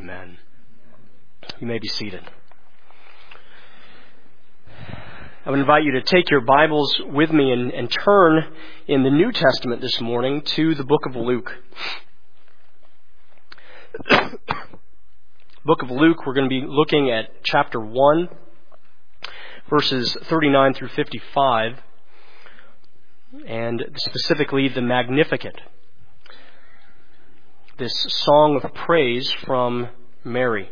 Amen. You may be seated. I would invite you to take your Bibles with me and turn in the New Testament this morning to the book of Luke. Book of Luke, we're going to be looking at chapter 1, verses 39 through 55, and specifically the Magnificat, this song of praise from Mary.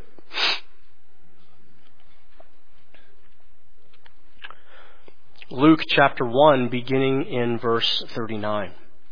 Luke chapter 1, beginning in verse 39.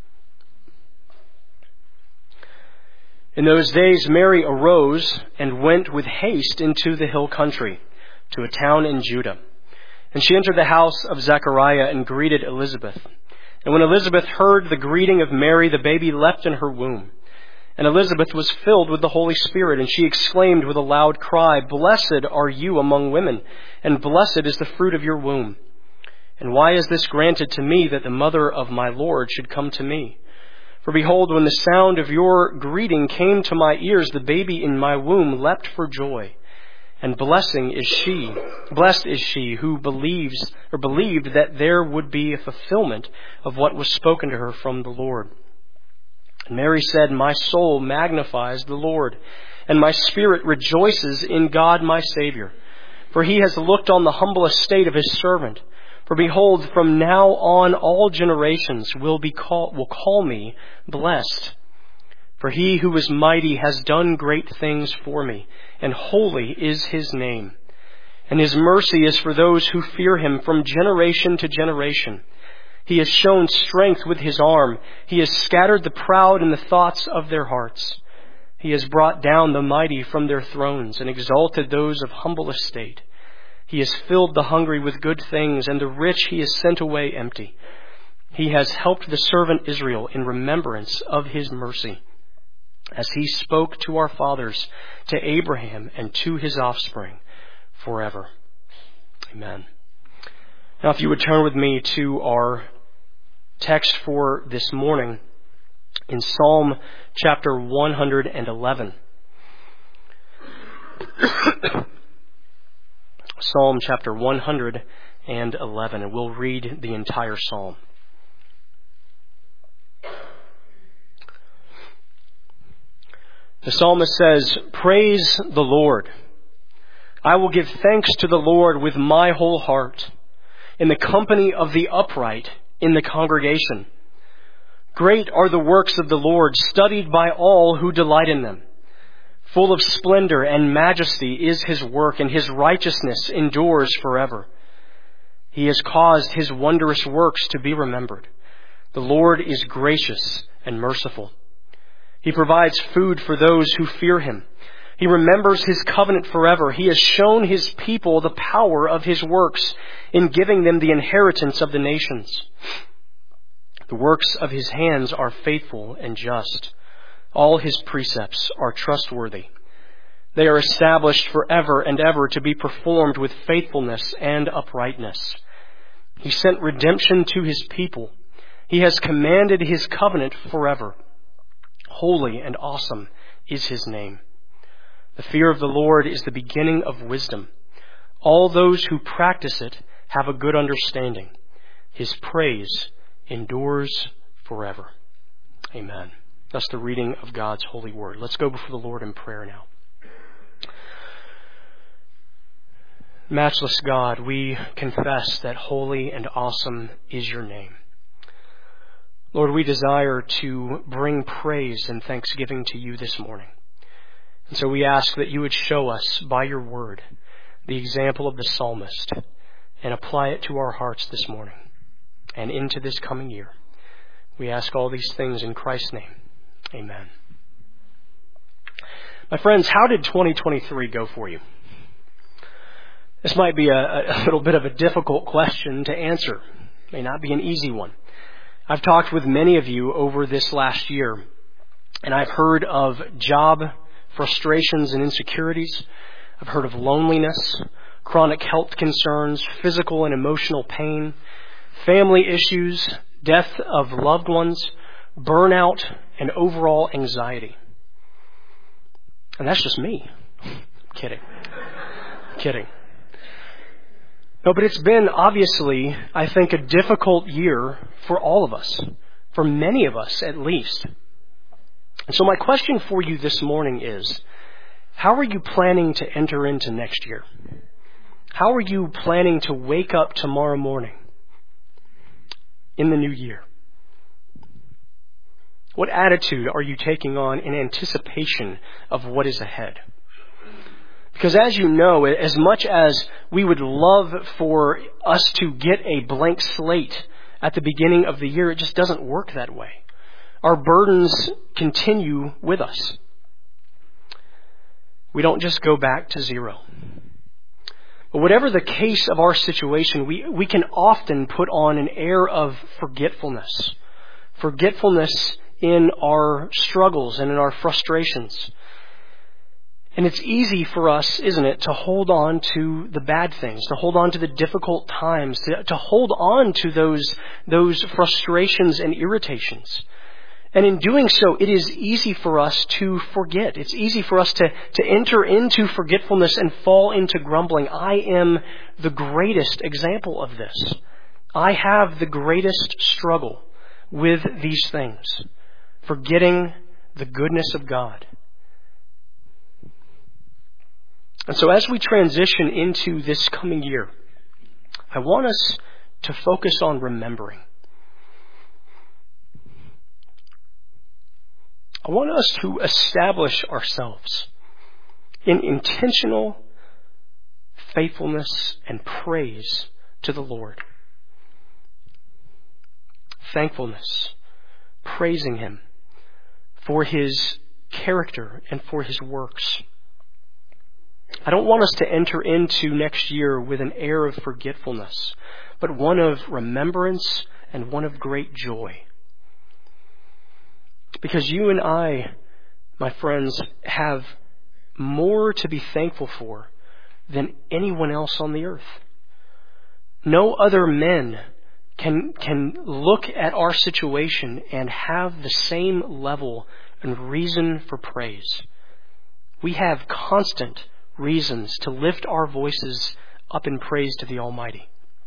In those days Mary arose and went with haste into the hill country, to a town in Judah. And she entered the house of Zechariah and greeted Elizabeth. And when Elizabeth heard the greeting of Mary, the baby leapt in her womb. And Elizabeth was filled with the Holy Spirit, and she exclaimed with a loud cry, "Blessed are you among women, and blessed is the fruit of your womb. And why is this granted to me, that the mother of my Lord should come to me? For behold, when the sound of your greeting came to my ears, the baby in my womb leapt for joy. And blessed is she who believed that there would be a fulfillment of what was spoken to her from the Lord." And Mary said, "My soul magnifies the Lord, and my spirit rejoices in God my Savior. For he has looked on the humble estate of his servant. For behold, from now on all generations will call me blessed. For he who is mighty has done great things for me, and holy is his name. And his mercy is for those who fear him from generation to generation. He has shown strength with his arm. He has scattered the proud in the thoughts of their hearts. He has brought down the mighty from their thrones and exalted those of humble estate. He has filled the hungry with good things, and the rich he has sent away empty. He has helped the servant Israel in remembrance of his mercy, as he spoke to our fathers, to Abraham, and to his offspring forever." Amen. Now, if you would turn with me to our text for this morning in Psalm chapter 111. Psalm chapter 111, and we'll read the entire psalm. The psalmist says, "Praise the Lord. I will give thanks to the Lord with my whole heart, in the company of the upright in the congregation. Great are the works of the Lord, studied by all who delight in them. Full of splendor and majesty is his work, and his righteousness endures forever. He has caused his wondrous works to be remembered. The Lord is gracious and merciful. He provides food for those who fear him. He remembers his covenant forever. He has shown his people the power of his works in giving them the inheritance of the nations. The works of his hands are faithful and just. All his precepts are trustworthy. They are established forever and ever to be performed with faithfulness and uprightness. He sent redemption to his people. He has commanded his covenant forever. Holy and awesome is his name. The fear of the Lord is the beginning of wisdom. All those who practice it have a good understanding. His praise endures forever." Amen. That's the reading of God's holy word. Let's go before the Lord in prayer now. Matchless God, we confess that holy and awesome is your name. Lord, we desire to bring praise and thanksgiving to you this morning. And so we ask that you would show us by your word the example of the psalmist and apply it to our hearts this morning and into this coming year. We ask all these things in Christ's name. Amen. My friends, how did 2023 go for you? This might be a little bit of a difficult question to answer. It may not be an easy one. I've talked with many of you over this last year, and I've heard of job frustrations and insecurities. I've heard of loneliness, chronic health concerns, physical and emotional pain, family issues, death of loved ones, burnout, and overall anxiety. And that's just me. Kidding. No, but it's been obviously, I think, a difficult year for all of us, for many of us at least. And so my question for you this morning is, how are you planning to enter into next year? How are you planning to wake up tomorrow morning in the new year? What attitude are you taking on in anticipation of what is ahead? Because as you know, as much as we would love for us to get a blank slate at the beginning of the year, it just doesn't work that way. Our burdens continue with us. We don't just go back to zero. But whatever the case of our situation, we can often put on an air of forgetfulness. Forgetfulness in our struggles and in our frustrations. And it's easy for us, isn't it, to hold on to the bad things, to hold on to the difficult times, to hold on to those frustrations and irritations. And in doing so, it is easy for us to forget. It's easy for us to enter into forgetfulness and fall into grumbling. I am the greatest example of this. I have the greatest struggle with these things, forgetting the goodness of God. And so as we transition into this coming year, I want us to focus on remembering. I want us to establish ourselves in intentional faithfulness and praise to the Lord. Thankfulness, praising Him for His character and for His works. I don't want us to enter into next year with an air of forgetfulness, but one of remembrance and one of great joy. Because you and I, my friends, have more to be thankful for than anyone else on the earth. No other men can look at our situation and have the same level and reason for praise. We have constant reasons to lift our voices up in praise to the Almighty.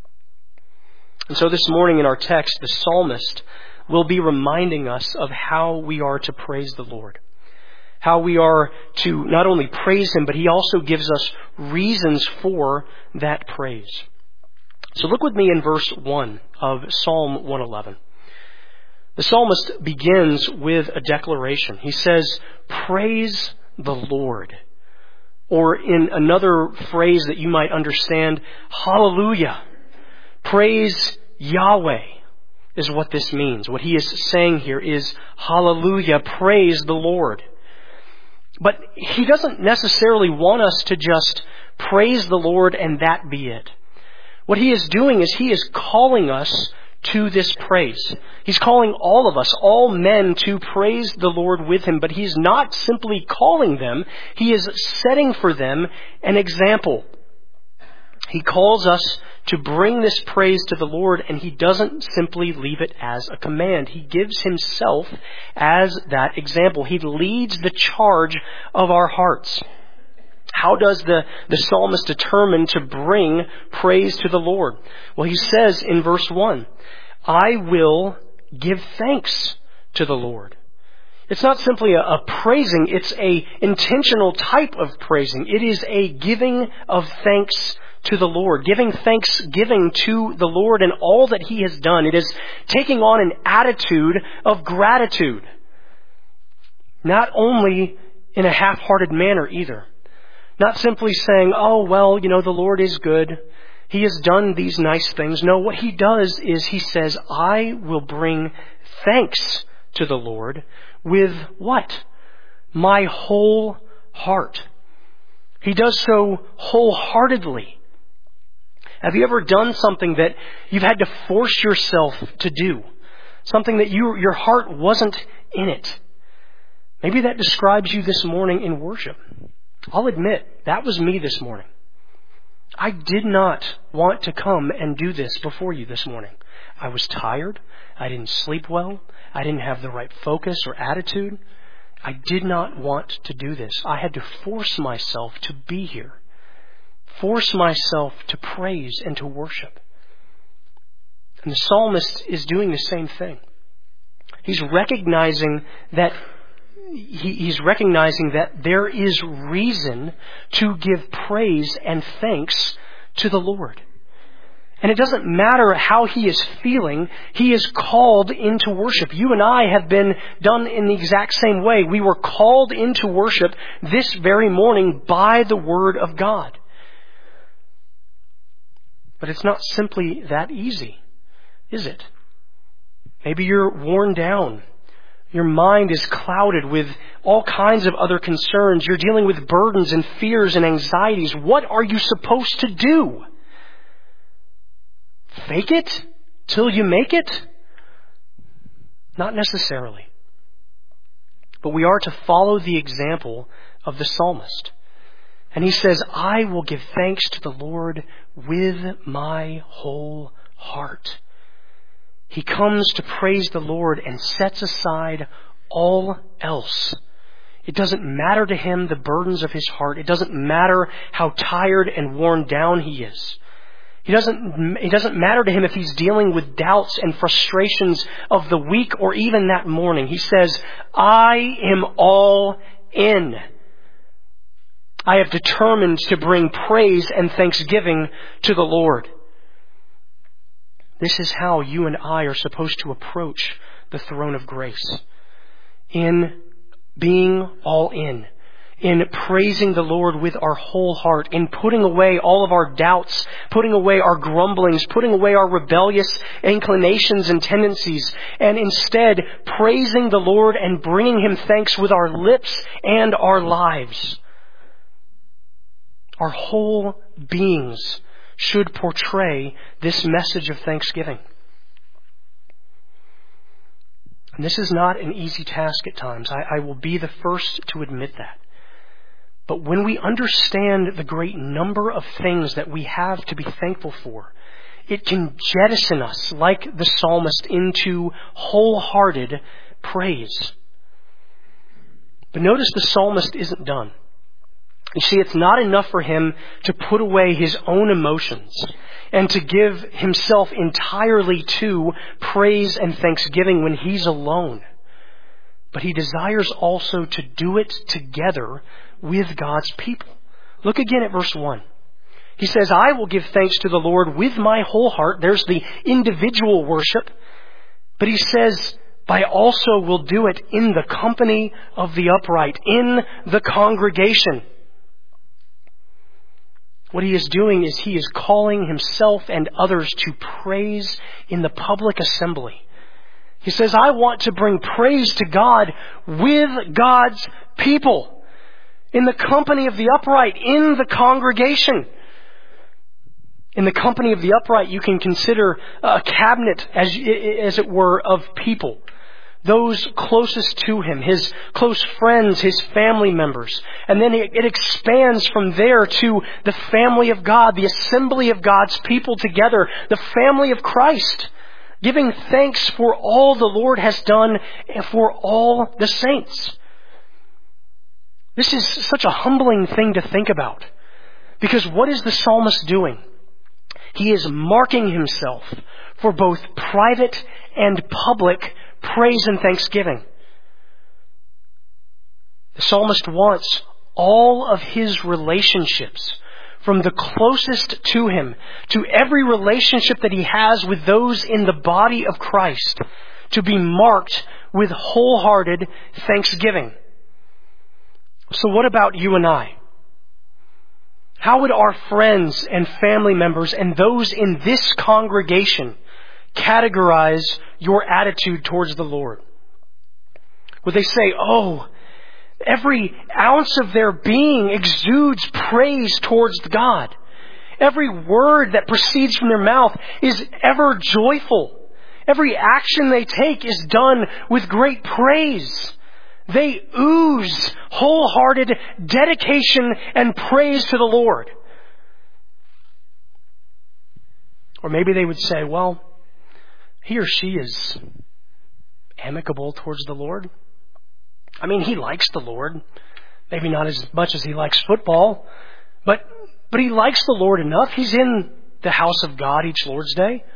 And so this morning in our text, the psalmist will be reminding us of how we are to praise the Lord. How we are to not only praise Him, but He also gives us reasons for that praise. So look with me in verse 1 of Psalm 111. The psalmist begins with a declaration. He says, "Praise the Lord." Or in another phrase that you might understand, hallelujah. Praise Yahweh is what this means. What he is saying here is hallelujah, praise the Lord. But he doesn't necessarily want us to just praise the Lord and that be it. What he is doing is he is calling us to this praise. He's calling all of us, all men, to praise the Lord with him, but he's not simply calling them, he is setting for them an example. He calls us to bring this praise to the Lord, and he doesn't simply leave it as a command. He gives himself as that example. He leads the charge of our hearts. How does the psalmist determine to bring praise to the Lord? Well, he says in verse 1, I will give thanks to the Lord. It's not simply a praising, it's a intentional type of praising. It is a giving of thanks to the Lord, giving thanksgiving to the Lord and all that He has done. It is taking on an attitude of gratitude. Not only in a half-hearted manner either. Not simply saying, oh, well, the Lord is good. He has done these nice things. No, what He does is He says, I will bring thanks to the Lord with what? My whole heart. He does so wholeheartedly. Have you ever done something that you've had to force yourself to do? Something that your heart wasn't in it? Maybe that describes you this morning in worship. I'll admit, that was me this morning. I did not want to come and do this before you this morning. I was tired. I didn't sleep well. I didn't have the right focus or attitude. I did not want to do this. I had to force myself to be here. Force myself to praise and to worship. And the psalmist is doing the same thing. He's recognizing that there is reason to give praise and thanks to the Lord. And it doesn't matter how he is feeling, he is called into worship. You and I have been done in the exact same way. We were called into worship this very morning by the Word of God. But it's not simply that easy, is it? Maybe you're worn down. Your mind is clouded with all kinds of other concerns. You're dealing with burdens and fears and anxieties. What are you supposed to do? Fake it till you make it? Not necessarily. But we are to follow the example of the psalmist. And he says, I will give thanks to the Lord with my whole heart. He comes to praise the Lord and sets aside all else. It doesn't matter to him the burdens of his heart. It doesn't matter how tired and worn down he is. It doesn't matter to him if he's dealing with doubts and frustrations of the week or even that morning. He says, I am all in. I have determined to bring praise and thanksgiving to the Lord. This is how you and I are supposed to approach the throne of grace. In being all in praising the Lord with our whole heart, in putting away all of our doubts, putting away our grumblings, putting away our rebellious inclinations and tendencies, and instead praising the Lord and bringing Him thanks with our lips and our lives. Our whole beings should portray this message of thanksgiving. And this is not an easy task at times. I will be the first to admit that. But when we understand the great number of things that we have to be thankful for, it can jettison us, like the psalmist, into wholehearted praise. But notice the psalmist isn't done. You see, it's not enough for him to put away his own emotions and to give himself entirely to praise and thanksgiving when he's alone. But he desires also to do it together with God's people. Look again at verse 1. He says, I will give thanks to the Lord with my whole heart. There's the individual worship. But he says, I also will do it in the company of the upright, in the congregation. What he is doing is he is calling himself and others to praise in the public assembly. He says, I want to bring praise to God with God's people, in the company of the upright, in the congregation. In the company of the upright, you can consider a cabinet, as it were, of people. Those closest to him, his close friends, his family members. And then it expands from there to the family of God, the assembly of God's people together, the family of Christ, giving thanks for all the Lord has done and for all the saints. This is such a humbling thing to think about. Because what is the psalmist doing? He is marking himself for both private and public praise and thanksgiving. The psalmist wants all of his relationships, from the closest to him to every relationship that he has with those in the body of Christ, to be marked with wholehearted thanksgiving. So what about you and I? How would our friends and family members and those in this congregation categorize your attitude towards the Lord? Would they say, oh, every ounce of their being exudes praise towards God. Every word that proceeds from their mouth is ever joyful. Every action they take is done with great praise. They ooze wholehearted dedication and praise to the Lord. Or maybe they would say, well, he or she is amicable towards the Lord. I mean, he likes the Lord. Maybe not as much as he likes football, but he likes the Lord enough. He's in the house of God each Lord's Day.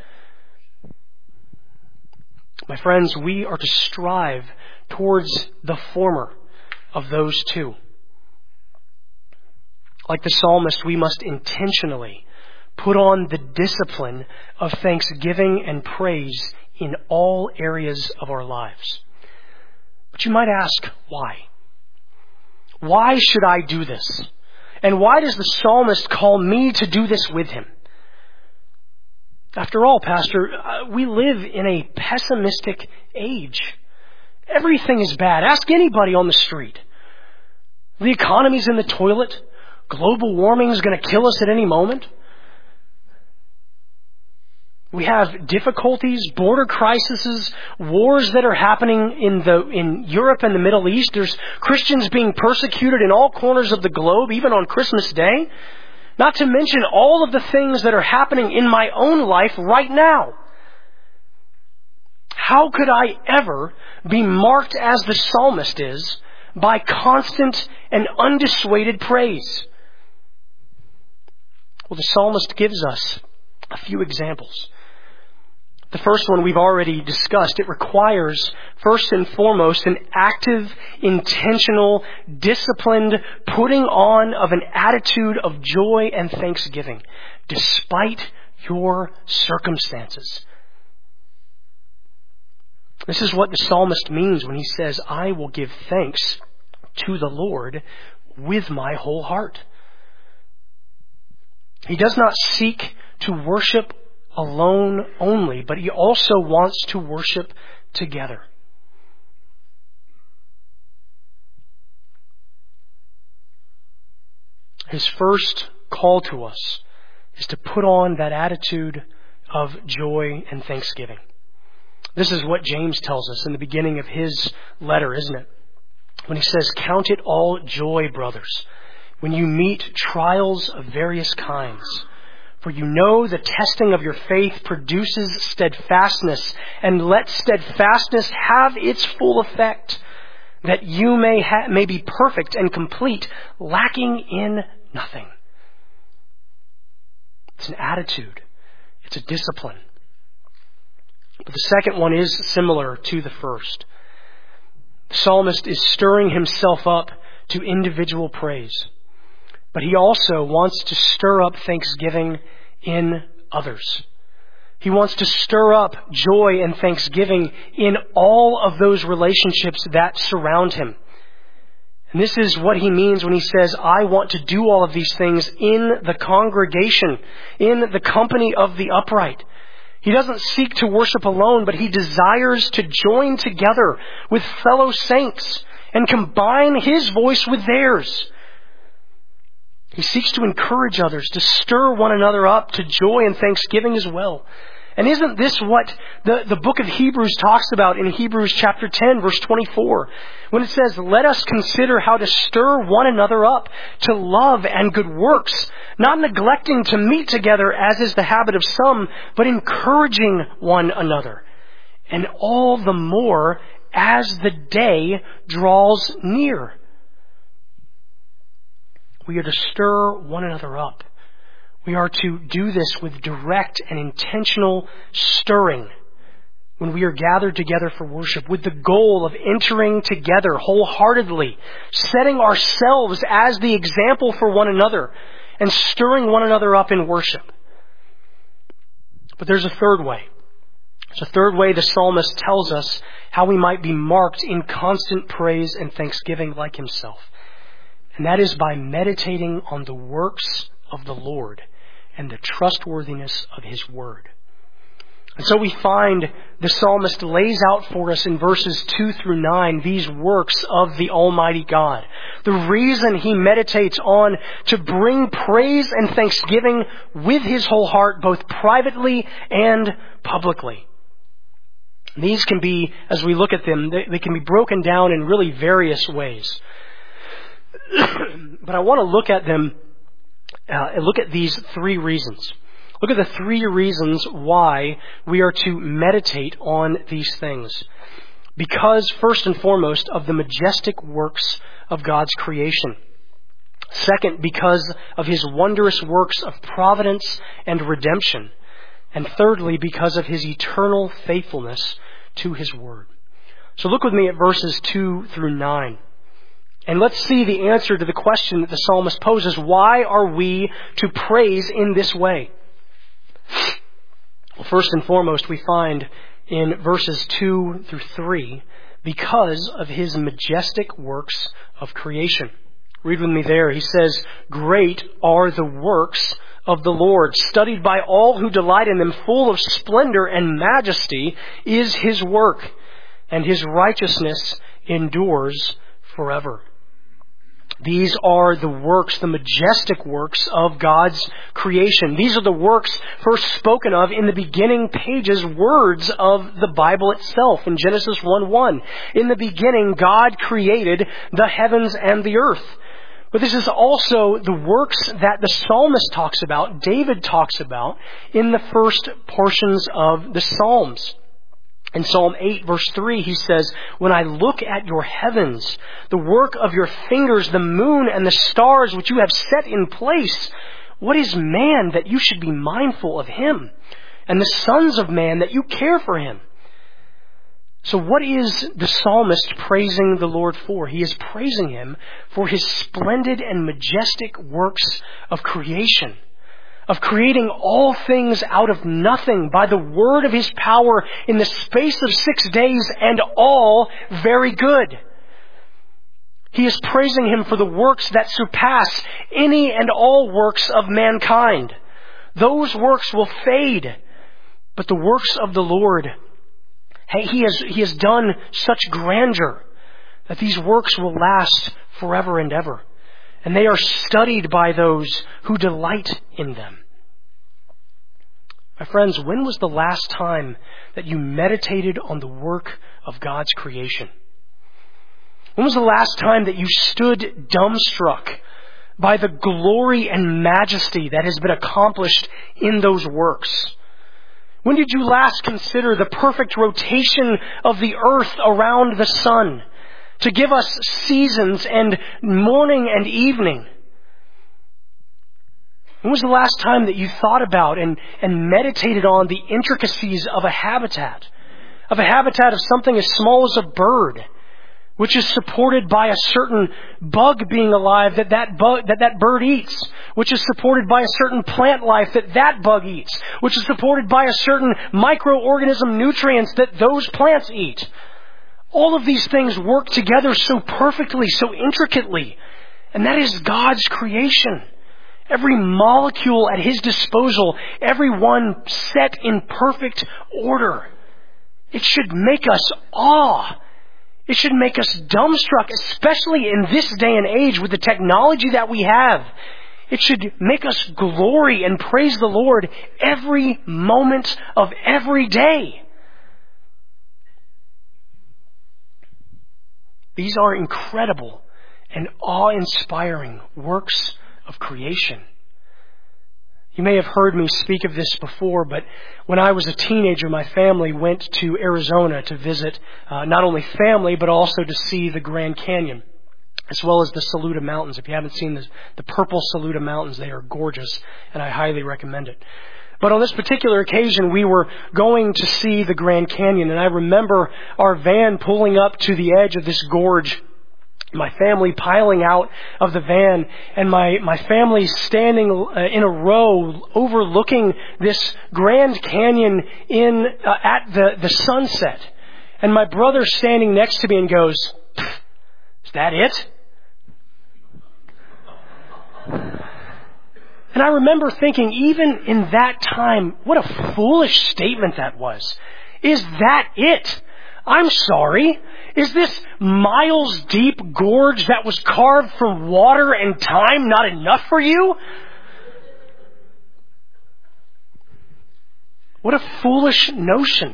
My friends, we are to strive towards the former of those two. Like the psalmist, we must intentionally put on the discipline of thanksgiving and praise in all areas of our lives. But you might ask, why? Why should I do this? And why does the psalmist call me to do this with him? After all, Pastor, we live in a pessimistic age. Everything is bad. Ask anybody on the street. The economy's in the toilet. Global warming is going to kill us at any moment. We have difficulties, border crises, wars that are happening in Europe and the Middle East. There's Christians being persecuted in all corners of the globe, even on Christmas Day. Not to mention all of the things that are happening in my own life right now. How could I ever be marked as the psalmist is by constant and undissuaded praise? Well, the psalmist gives us a few examples. The first one we've already discussed. It requires, first and foremost, an active, intentional, disciplined putting on of an attitude of joy and thanksgiving, despite your circumstances. This is what the psalmist means when he says, I will give thanks to the Lord with my whole heart. He does not seek to worship alone only, but he also wants to worship together. His first call to us is to put on that attitude of joy and thanksgiving. This is what James tells us in the beginning of his letter, isn't it? When he says, count it all joy, brothers, when you meet trials of various kinds. For you know the testing of your faith produces steadfastness, and let steadfastness have its full effect, that you may be perfect and complete, lacking in nothing. It's an attitude. It's a discipline. But the second one is similar to the first. The psalmist is stirring himself up to individual praise. But he also wants to stir up thanksgiving in others. He wants to stir up joy and thanksgiving in all of those relationships that surround him. And this is what he means when he says, I want to do all of these things in the congregation, in the company of the upright. He doesn't seek to worship alone, but he desires to join together with fellow saints and combine his voice with theirs. He seeks to encourage others, to stir one another up to joy and thanksgiving as well. And isn't this what the book of Hebrews talks about in Hebrews chapter 10, verse 24? When it says, let us consider how to stir one another up to love and good works, not neglecting to meet together as is the habit of some, but encouraging one another. And all the more as the day draws near. We are to stir one another up. We are to do this with direct and intentional stirring when we are gathered together for worship, with the goal of entering together wholeheartedly, setting ourselves as the example for one another, and stirring one another up in worship. But there's a third way. There's a third way the psalmist tells us how we might be marked in constant praise and thanksgiving like himself. And that is by meditating on the works of the Lord and the trustworthiness of His Word. And so we find the psalmist lays out for us in verses 2 through 9 these works of the Almighty God. The reason he meditates on to bring praise and thanksgiving with his whole heart, both privately and publicly. These can be, as we look at them, they can be broken down in really various ways. But I want to look at them, look at these three reasons. Look at the three reasons why we are to meditate on these things. Because, first and foremost, of the majestic works of God's creation. Second, because of His wondrous works of providence and redemption. And thirdly, because of His eternal faithfulness to His Word. So look with me at verses 2 through 9. And let's see the answer to the question that the psalmist poses. Why are we to praise in this way? Well, first and foremost, we find in verses 2 through 3, because of His majestic works of creation. Read with me there. He says, "Great are the works of the Lord, studied by all who delight in them, full of splendor and majesty is His work, and His righteousness endures forever." These are the works, the majestic works of God's creation. These are the works first spoken of in the beginning pages, words of the Bible itself in Genesis 1:1. In the beginning, God created the heavens and the earth. But this is also the works that the psalmist talks about, David talks about, in the first portions of the Psalms. In Psalm 8, verse 3, he says, "When I look at your heavens, the work of your fingers, the moon and the stars which you have set in place, what is man that you should be mindful of him, and the sons of man that you care for him?" So what is the psalmist praising the Lord for? He is praising Him for His splendid and majestic works of creation, of creating all things out of nothing by the word of His power in the space of 6 days, and all very good. He is praising Him for the works that surpass any and all works of mankind. Those works will fade, but the works of the Lord, He has done such grandeur that these works will last forever and ever. And they are studied by those who delight in them. My friends, when was the last time that you meditated on the work of God's creation? When was the last time that you stood dumbstruck by the glory and majesty that has been accomplished in those works? When did you last consider the perfect rotation of the earth around the sun to give us seasons and morning and evening? When was the last time that you thought about and meditated on the intricacies of a habitat of something as small as a bird, which is supported by a certain bug being alive that bird eats, which is supported by a certain plant life that bug eats, which is supported by a certain microorganism nutrients that those plants eat. All of these things work together so perfectly, so intricately. And that is God's creation. Every molecule at His disposal, every one set in perfect order. It should make us awe. It should make us dumbstruck, especially in this day and age with the technology that we have. It should make us glory and praise the Lord every moment of every day. These are incredible and awe-inspiring works of creation. You may have heard me speak of this before, but when I was a teenager, my family went to Arizona to visit not only family, but also to see the Grand Canyon, as well as the Saluda Mountains. If you haven't seen the purple Saluda Mountains, they are gorgeous, and I highly recommend it. But on this particular occasion, we were going to see the Grand Canyon, and I remember our van pulling up to the edge of this gorge, my family piling out of the van, and my family standing in a row overlooking this Grand Canyon at the sunset. And my brother standing next to me and goes, "Is that it?" And I remember thinking, even in that time, what a foolish statement that was. Is that it? I'm sorry. Is this miles deep gorge that was carved from water and time not enough for you? What a foolish notion.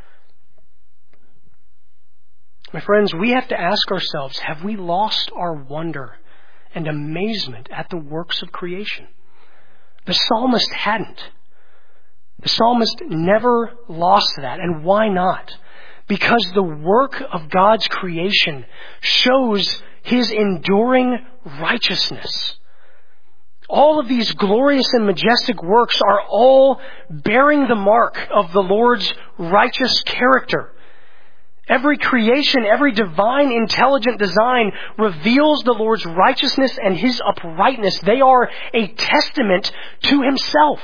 My friends, we have to ask ourselves, have we lost our wonder and amazement at the works of creation? The psalmist hadn't. The psalmist never lost that. And why not? because the work of God's creation shows His enduring righteousness. All of these glorious and majestic works are all bearing the mark of the Lord's righteous character. Every creation, every divine, intelligent design reveals the Lord's righteousness and His uprightness. They are a testament to Himself.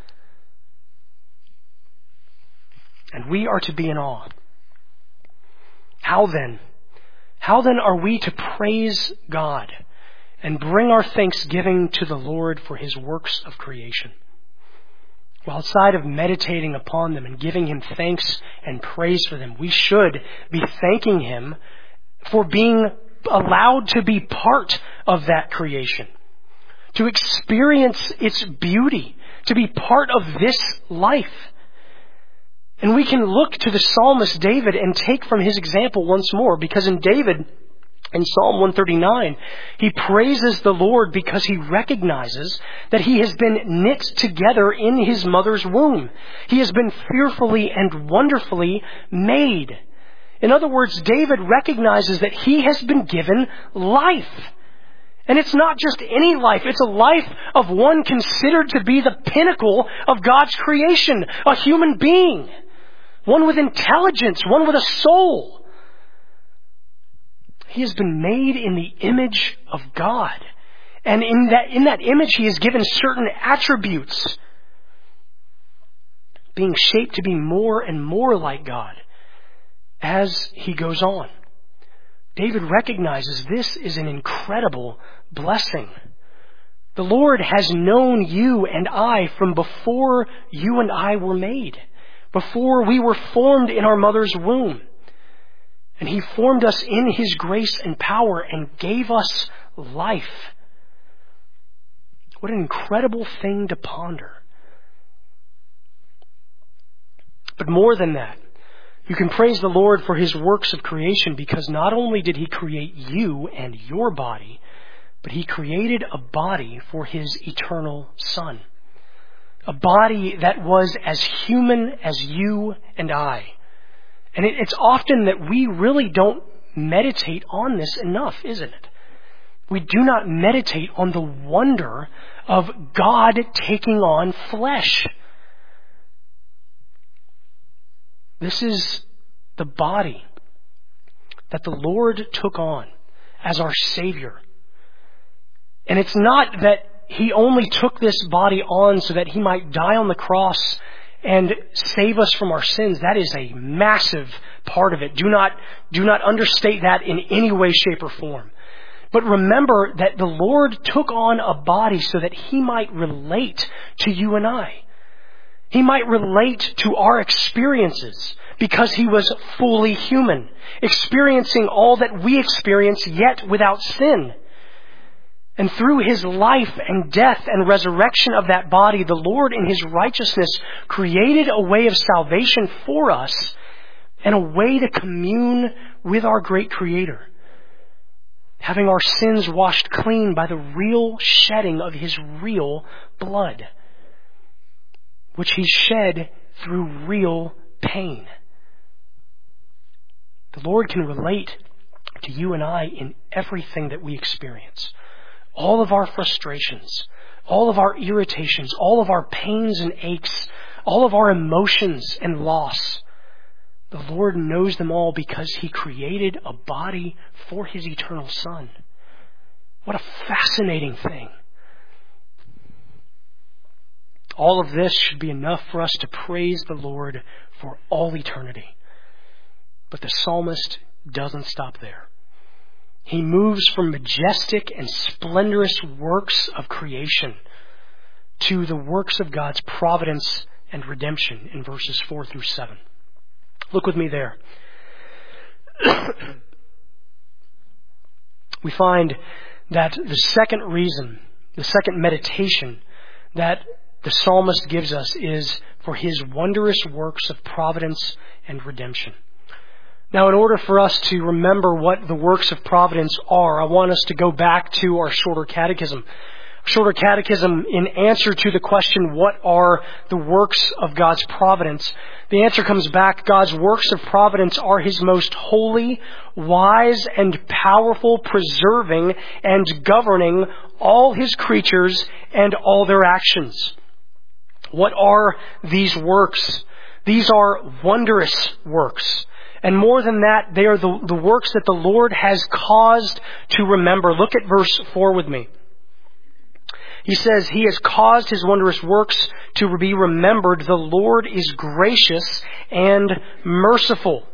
And we are to be in awe. How then? How then are we to praise God and bring our thanksgiving to the Lord for His works of creation? Well, outside of meditating upon them and giving Him thanks and praise for them, we should be thanking Him for being allowed to be part of that creation, to experience its beauty, to be part of this life. And we can look to the psalmist David and take from his example once more, because in David, in Psalm 139, he praises the Lord because he recognizes that he has been knit together in his mother's womb. He has been fearfully and wonderfully made. In other words, David recognizes that he has been given life. And it's not just any life. It's a life of one considered to be the pinnacle of God's creation, a human being. One with intelligence, one with a soul. He has been made in the image of God. And in that image, he is given certain attributes, being shaped to be more and more like God as he goes on. David recognizes this is an incredible blessing. The Lord has known you and I from before you and I were made, before we were formed in our mother's womb. And He formed us in His grace and power and gave us life. What an incredible thing to ponder. But more than that, you can praise the Lord for His works of creation, because not only did He create you and your body, but He created a body for His eternal Son. A body that was as human as you and I. And it's often that we really don't meditate on this enough, isn't it? We do not meditate on the wonder of God taking on flesh. This is the body that the Lord took on as our Savior. And it's not that He only took this body on so that He might die on the cross and save us from our sins. That is a massive part of it. Do not understate that in any way, shape, or form. But remember that the Lord took on a body so that He might relate to you and I. He might relate to our experiences because He was fully human, experiencing all that we experience, yet without sin. And through His life and death and resurrection of that body, the Lord in His righteousness created a way of salvation for us and a way to commune with our great Creator, having our sins washed clean by the real shedding of His real blood, which He shed through real pain. The Lord can relate to you and I in everything that we experience. All of our frustrations, all of our irritations, all of our pains and aches, all of our emotions and loss. The Lord knows them all because He created a body for His eternal Son. What a fascinating thing. All of this should be enough for us to praise the Lord for all eternity. But the psalmist doesn't stop there. He moves from majestic and splendorous works of creation to the works of God's providence and redemption in verses 4 through 7. Look with me there. We find that the second meditation that the psalmist gives us is for His wondrous works of providence and redemption. Now, in order for us to remember what the works of providence are, I want us to go back to our shorter catechism. Shorter Catechism, in answer to the question, what are the works of God's providence? The answer comes back, God's works of providence are His most holy, wise, and powerful, preserving and governing all His creatures and all their actions. What are these works? These are wondrous works. And more than that, they are the works that the Lord has caused to remember. Look at verse 4 with me. He says, He has caused His wondrous works to be remembered. The Lord is gracious and merciful.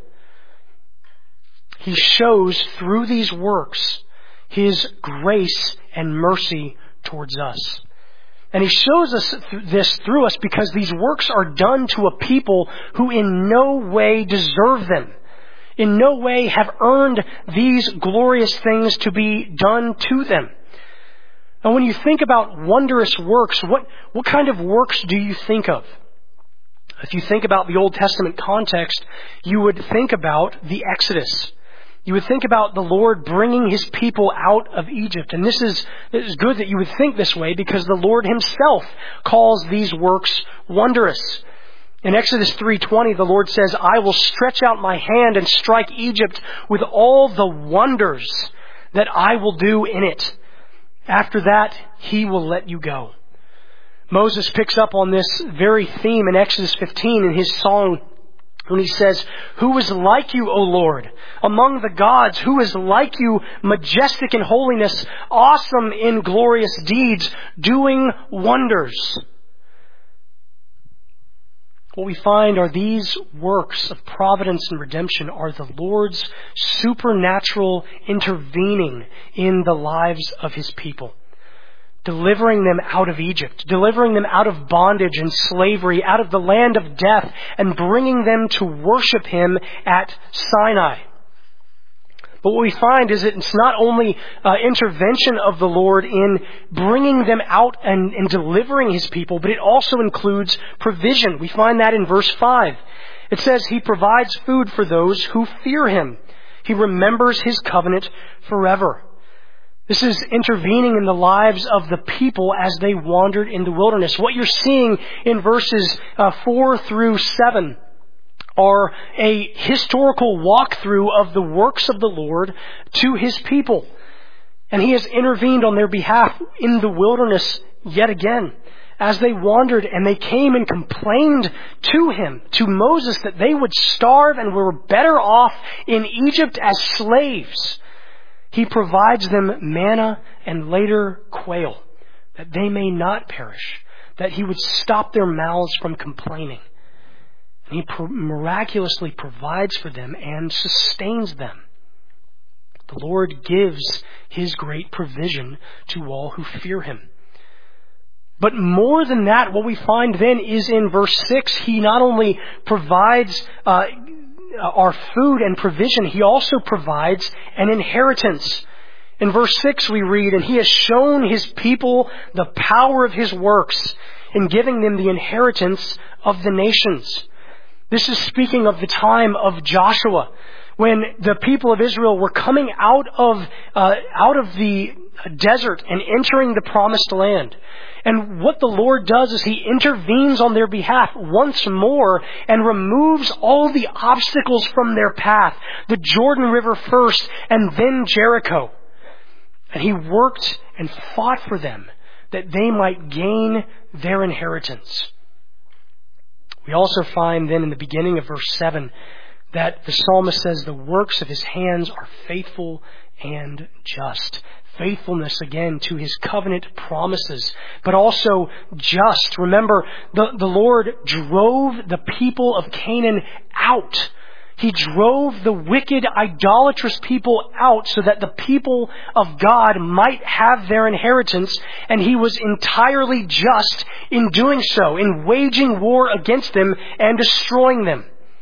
He shows through these works His grace and mercy towards us. And He shows us this through us because these works are done to a people who in no way deserve them. In no way have earned these glorious things to be done to them. Now, when you think about wondrous works, what kind of works do you think of? If you think about the Old Testament context, you would think about the Exodus. You would think about the Lord bringing His people out of Egypt. And this is good that you would think this way because the Lord Himself calls these works wondrous. In Exodus 3:20, the Lord says, I will stretch out my hand and strike Egypt with all the wonders that I will do in it. After that, He will let you go. Moses picks up on this very theme in Exodus 15 in his song when he says, Who is like you, O Lord? Among the gods, who is like you, majestic in holiness, awesome in glorious deeds, doing wonders? What we find are these works of providence and redemption are the Lord's supernatural intervening in the lives of His people. Delivering them out of Egypt, delivering them out of bondage and slavery, out of the land of death, and bringing them to worship Him at Sinai. But what we find is that it's not only intervention of the Lord in bringing them out and delivering His people, but it also includes provision. We find that in verse 5. It says, He provides food for those who fear Him. He remembers His covenant forever. This is intervening in the lives of the people as they wandered in the wilderness. What you're seeing in verses 4 through 7 are a historical walkthrough of the works of the Lord to His people. And He has intervened on their behalf in the wilderness yet again. As they wandered and they came and complained to Him, to Moses, that they would starve and were better off in Egypt as slaves. He provides them manna and later quail, that they may not perish, that He would stop their mouths from complaining. And He miraculously provides for them and sustains them. The Lord gives His great provision to all who fear Him. But more than that, what we find then is in verse 6, He not only provides our food and provision, He also provides an inheritance. In verse 6 we read, And He has shown His people the power of His works in giving them the inheritance of the nations. This is speaking of the time of Joshua, when the people of Israel were coming out of the desert and entering the promised land. And what the Lord does is He intervenes on their behalf once more and removes all the obstacles from their path. The Jordan River first and then Jericho. And He worked and fought for them that they might gain their inheritance. We also find then in the beginning of verse 7 that the psalmist says the works of His hands are faithful and just. Faithfulness, again, to His covenant promises, but also just. Remember, the Lord drove the people of Canaan out. He drove the wicked, idolatrous people out so that the people of God might have their inheritance, and He was entirely just in doing so, in waging war against them and destroying them.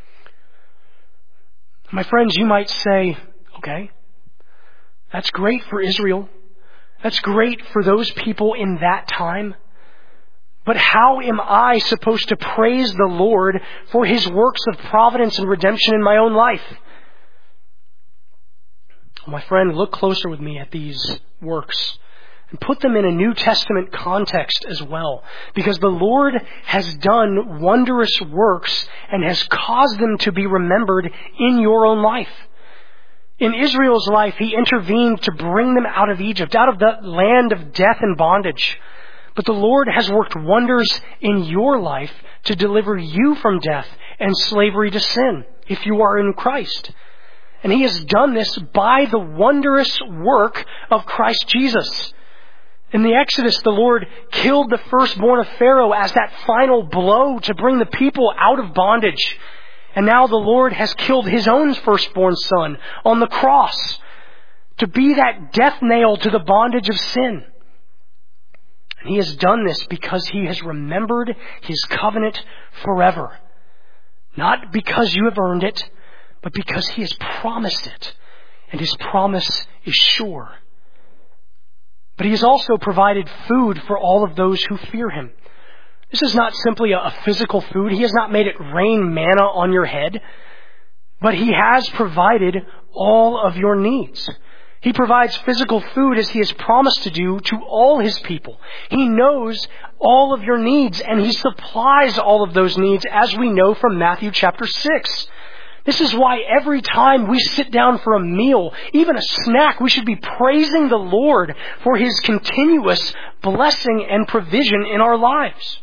My friends, you might say, okay, that's great for Israel. That's great for those people in that time. But how am I supposed to praise the Lord for His works of providence and redemption in my own life? My friend, look closer with me at these works. And put them in a New Testament context as well. Because the Lord has done wondrous works and has caused them to be remembered in your own life. In Israel's life, He intervened to bring them out of Egypt, out of the land of death and bondage. But the Lord has worked wonders in your life to deliver you from death and slavery to sin, if you are in Christ. And He has done this by the wondrous work of Christ Jesus. In the Exodus, the Lord killed the firstborn of Pharaoh as that final blow to bring the people out of bondage. And now the Lord has killed His own firstborn son on the cross to be that death nail to the bondage of sin. And He has done this because He has remembered His covenant forever. Not because you have earned it, but because He has promised it. And His promise is sure. But He has also provided food for all of those who fear Him. This is not simply a physical food. He has not made it rain manna on your head. But He has provided all of your needs. He provides physical food as He has promised to do to all His people. He knows all of your needs and He supplies all of those needs, as we know from Matthew chapter 6. This is why every time we sit down for a meal, even a snack, we should be praising the Lord for His continuous blessing and provision in our lives.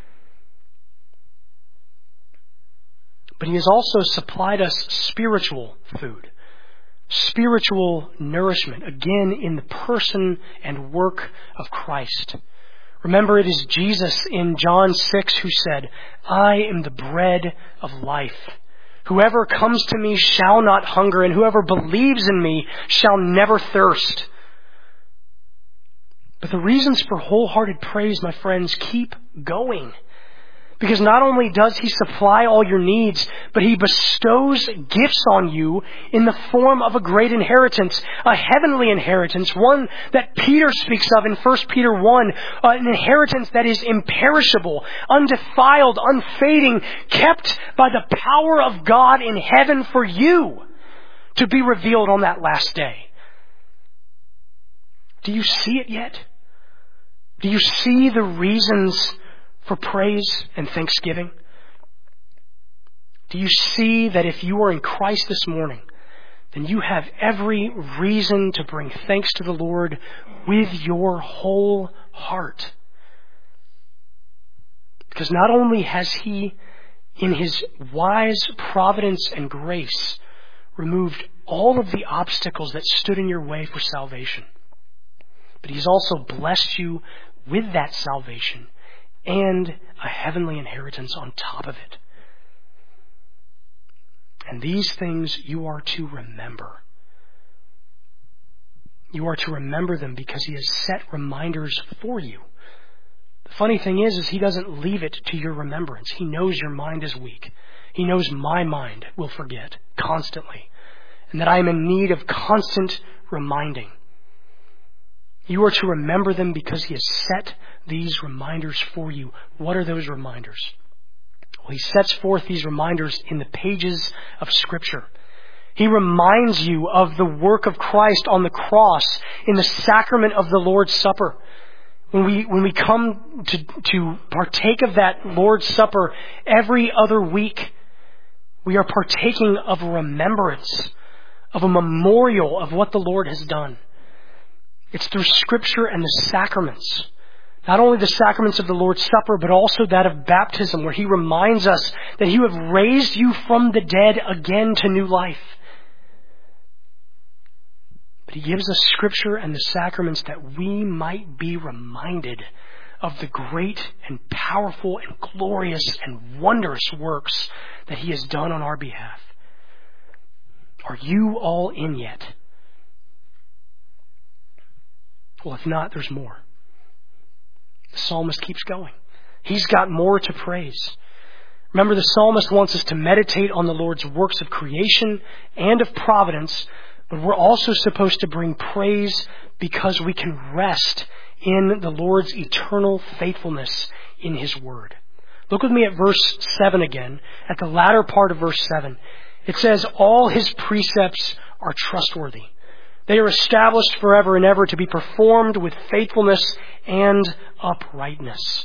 But He has also supplied us spiritual food, spiritual nourishment, again in the person and work of Christ. Remember, it is Jesus in John 6 who said, "I am the bread of life. Whoever comes to me shall not hunger, and whoever believes in me shall never thirst." But the reasons for wholehearted praise, my friends, keep going. Because not only does He supply all your needs, but He bestows gifts on you in the form of a great inheritance, a heavenly inheritance, one that Peter speaks of in 1 Peter 1, an inheritance that is imperishable, undefiled, unfading, kept by the power of God in heaven for you to be revealed on that last day. Do you see it yet? Do you see the reasons for praise and thanksgiving? Do you see that if you are in Christ this morning, then you have every reason to bring thanks to the Lord with your whole heart? Because not only has He, in His wise providence and grace, removed all of the obstacles that stood in your way for salvation, but He's also blessed you with that salvation and a heavenly inheritance on top of it. And these things you are to remember. You are to remember them because He has set reminders for you. The funny thing is He doesn't leave it to your remembrance. He knows your mind is weak. He knows my mind will forget constantly, and that I am in need of constant reminding. You are to remember them because He has set these reminders for you. What are those reminders? Well, He sets forth these reminders in the pages of Scripture. He reminds you of the work of Christ on the cross in the sacrament of the Lord's Supper. When we come to partake of that Lord's Supper every other week, we are partaking of a remembrance, of a memorial of what the Lord has done. It's through Scripture and the sacraments. Not only the sacraments of the Lord's Supper, but also that of baptism, where He reminds us that He has raised you from the dead again to new life. But He gives us Scripture and the sacraments that we might be reminded of the great and powerful and glorious and wondrous works that He has done on our behalf. Are you all in yet? Well, if not, there's more. The psalmist keeps going. He's got more to praise. Remember, the psalmist wants us to meditate on the Lord's works of creation and of providence, but we're also supposed to bring praise because we can rest in the Lord's eternal faithfulness in His Word. Look with me at verse 7 again, at the latter part of verse 7. It says, "All His precepts are trustworthy." They are established forever and ever to be performed with faithfulness and uprightness.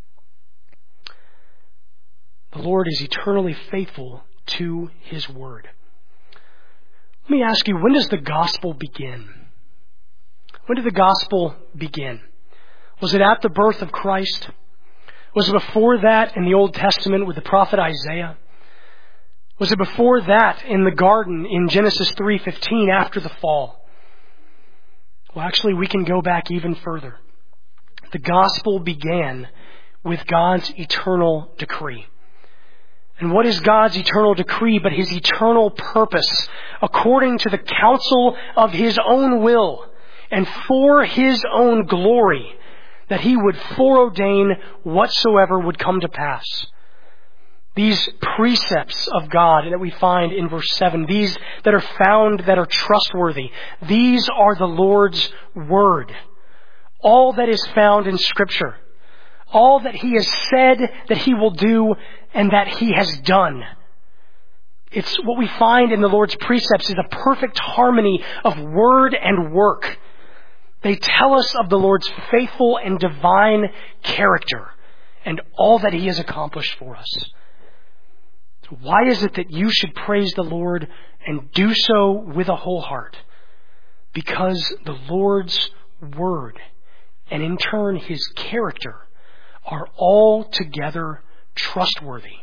The Lord is eternally faithful to His word. Let me ask you, when does the gospel begin? When did the gospel begin? Was it at the birth of Christ? Was it before that in the Old Testament with the prophet Isaiah? Was it before that in the garden in Genesis 3:15 after the fall? Well, actually, we can go back even further. The gospel began with God's eternal decree. And what is God's eternal decree but His eternal purpose, according to the counsel of His own will and for His own glory, that He would foreordain whatsoever would come to pass? These precepts of God that we find in verse 7, these that are found that are trustworthy, these are the Lord's word. All that is found in Scripture, all that He has said that He will do and that He has done. It's what we find in the Lord's precepts is a perfect harmony of word and work. They tell us of the Lord's faithful and divine character and all that He has accomplished for us. So why is it that you should praise the Lord and do so with a whole heart? Because the Lord's word and in turn His character are altogether trustworthy.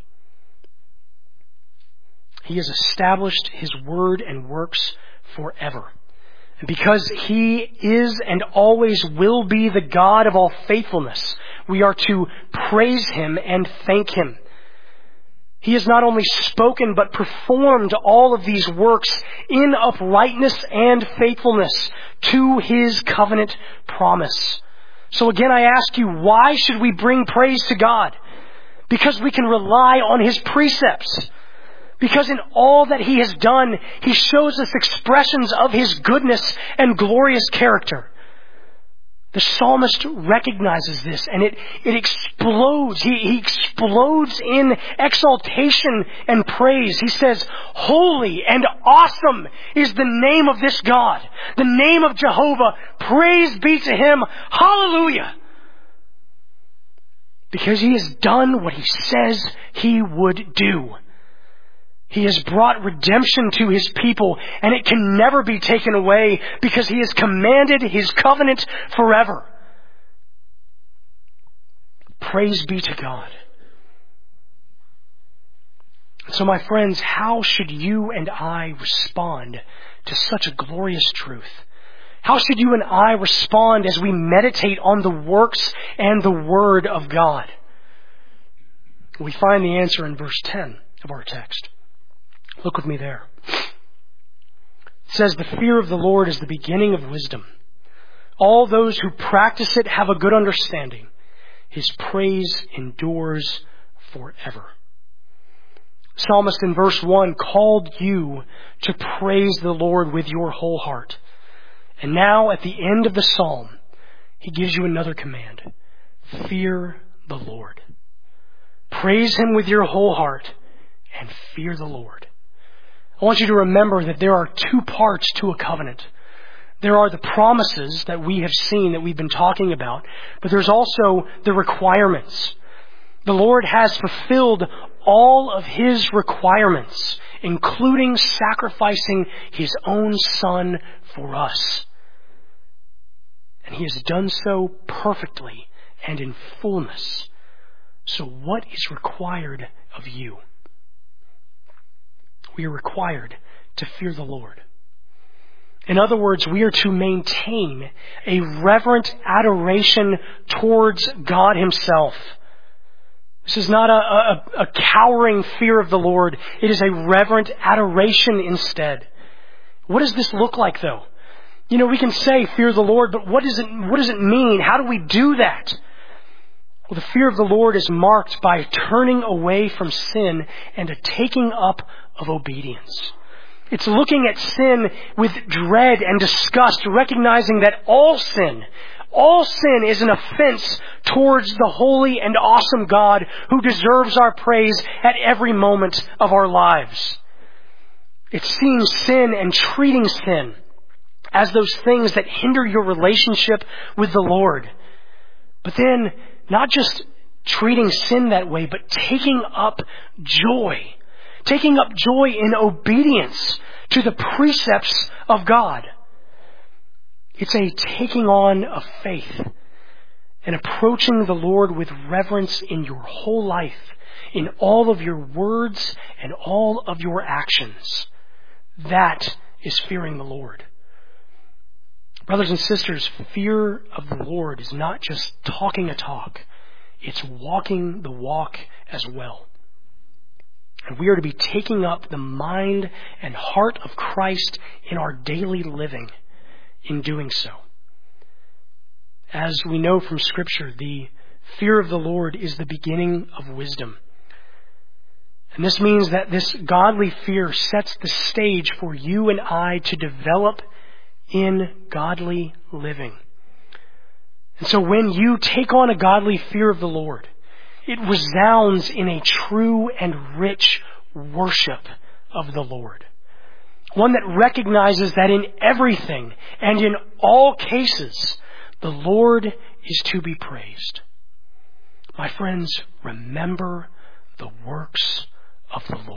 He has established His word and works forever. And because He is and always will be the God of all faithfulness, we are to praise Him and thank Him. He has not only spoken but performed all of these works in uprightness and faithfulness to His covenant promise. So again, I ask you, why should we bring praise to God? Because we can rely on His precepts. Because in all that He has done, He shows us expressions of His goodness and glorious character. The psalmist recognizes this and it explodes. He explodes in exaltation and praise. He says, "Holy and awesome is the name of this God, the name of Jehovah. Praise be to Him. Hallelujah." Because He has done what He says He would do. He has brought redemption to His people, and it can never be taken away because He has commanded His covenant forever. Praise be to God. So my friends, how should you and I respond to such a glorious truth? How should you and I respond as we meditate on the works and the Word of God? We find the answer in verse 10 of our text. Look with me there. It says, "The fear of the Lord is the beginning of wisdom. All those who practice it have a good understanding. His praise endures forever." Psalmist in verse 1 called you to praise the Lord with your whole heart. And now at the end of the psalm, he gives you another command. Fear the Lord. Praise Him with your whole heart and fear the Lord. I want you to remember that there are two parts to a covenant. There are the promises that we have seen, that we've been talking about, but there's also the requirements. The Lord has fulfilled all of His requirements, including sacrificing His own Son for us. And He has done so perfectly and in fullness. So what is required of you? We are required to fear the Lord. In other words, we are to maintain a reverent adoration towards God Himself. This is not a cowering fear of the Lord. It is a reverent adoration instead. What does this look like, though? You know, we can say fear the Lord, but what does it mean? How do we do that? Well, the fear of the Lord is marked by turning away from sin and a taking up of obedience. It's looking at sin with dread and disgust, recognizing that all sin is an offense towards the holy and awesome God who deserves our praise at every moment of our lives. It's seeing sin and treating sin as those things that hinder your relationship with the Lord. But then, not just treating sin that way, but taking up joy. Taking up joy in obedience to the precepts of God. It's a taking on of faith and approaching the Lord with reverence in your whole life, in all of your words and all of your actions. That is fearing the Lord. Brothers and sisters, fear of the Lord is not just talking a talk. It's walking the walk as well. And we are to be taking up the mind and heart of Christ in our daily living in doing so. As we know from Scripture, the fear of the Lord is the beginning of wisdom. And this means that this godly fear sets the stage for you and I to develop in godly living. And so when you take on a godly fear of the Lord, it resounds in a true and rich worship of the Lord. One that recognizes that in everything and in all cases, the Lord is to be praised. My friends, remember the works of the Lord.